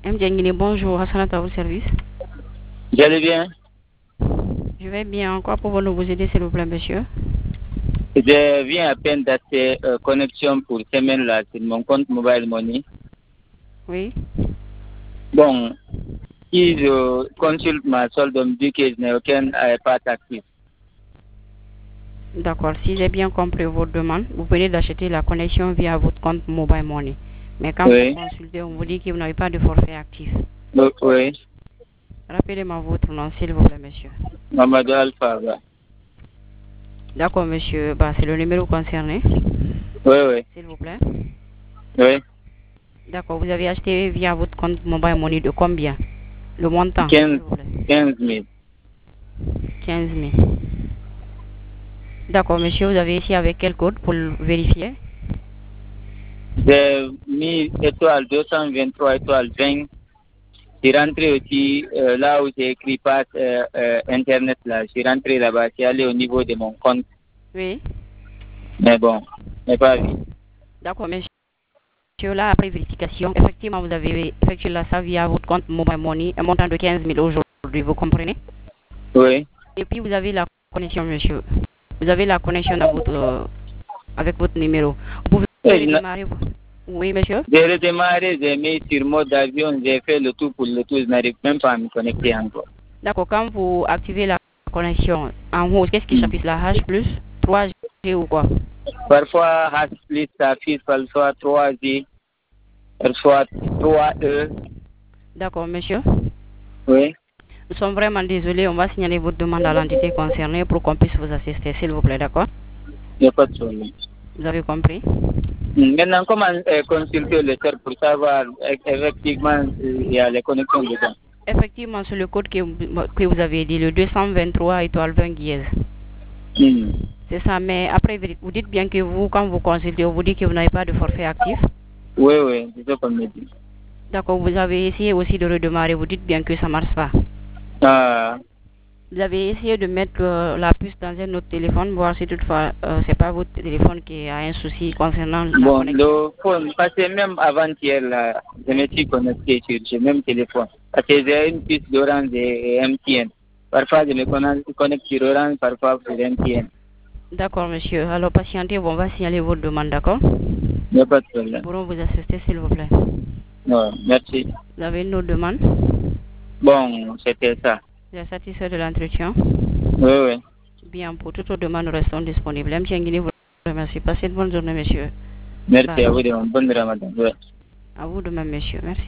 Mdiangini, bonjour, Hassanat à vos services. Vous allez bien? Je vais bien. Quoi pouvons-nous vous aider, s'il vous plaît, monsieur? Je viens à peine d'acheter connexion pour semaine là sur mon compte Mobile Money. Oui. Bon, si je consulte ma solde, on me dit que je n'ai aucun pas actif. D'accord. Si j'ai bien compris votre demande, vous venez d'acheter la connexion via votre compte Mobile Money. Mais quand Oui. vous consultez, on vous dit que vous n'avez pas de forfait actif. Oui. Rappelez-moi votre nom, s'il vous plaît, monsieur. Mamadou Alpha. D'accord, monsieur. C'est le numéro concerné. Oui. S'il vous plaît. Oui. D'accord. Vous avez acheté via votre compte Mobile Money de combien? Le montant, 15 s'il vous plaît. 000. 15 000. D'accord, monsieur. Vous avez ici avec quel code pour le vérifier? J'ai mis étoile 223 étoile 20. Je suis rentré aussi là où j'ai écrit passe internet là. Je suis rentré là-bas. Je suis allé au niveau de mon compte. Oui. Mais bon, je n'ai pas vu. D'accord, monsieur. Là, après vérification, effectivement, vous avez effectué ça via votre compte Mobile Money, un montant de 15 000 aujourd'hui, vous comprenez? Oui. Et puis, vous avez la connexion, monsieur. Vous avez la connexion avec votre numéro. Vous pouvez redémarrer. Oui, monsieur? J'ai redémarré, j'ai mis sur mode avion, j'ai fait le tout pour le tout, je n'arrive même pas à me connecter encore. D'accord, quand vous activez la connexion, en haut, qu'est-ce qui s'affiche, la H plus 3G ou quoi? Parfois, H plus s'affiche, parfois 3G, parfois 3E. D'accord, monsieur. Oui. Nous sommes vraiment désolés, on va signaler votre demande à l'entité concernée pour qu'on puisse vous assister, s'il vous plaît, d'accord? Il n'y a pas de problème. Vous avez compris? Maintenant, comment consulter le chat pour savoir effectivement il y a les connexions dedans? Effectivement, c'est le code que vous avez dit, le 223 étoile 20 dièse. C'est ça, mais après, vous dites bien que vous, quand vous consultez, vous dites que vous n'avez pas de forfait actif. Oui, c'est ça qu'on me dit. D'accord, vous avez essayé aussi de redémarrer, vous dites bien que ça ne marche pas. Vous avez essayé de mettre la puce dans un autre téléphone, voir si toutefois c'est pas votre téléphone qui a un souci concernant la connexion. Parce que même avant-hier, là, je me suis connecté sur ce même téléphone. Parce que j'ai une puce d'Orange et MTN. Parfois, je me connecte sur Orange, parfois sur MTN. D'accord, monsieur. Alors, patientez, on va signaler votre demande, d'accord? Il n'y a pas de problème. Nous pourrons vous assister, s'il vous plaît. Non, merci. Vous avez une autre demande? Bon, c'était ça. Vous êtes satisfait de l'entretien? Oui. Bien, pour toute autre demande, nous restons disponibles. M. Nguini vous remercie. Passez une bonne journée, monsieur. Merci à vous de mon bon ramadan. À vous de même, monsieur. Merci.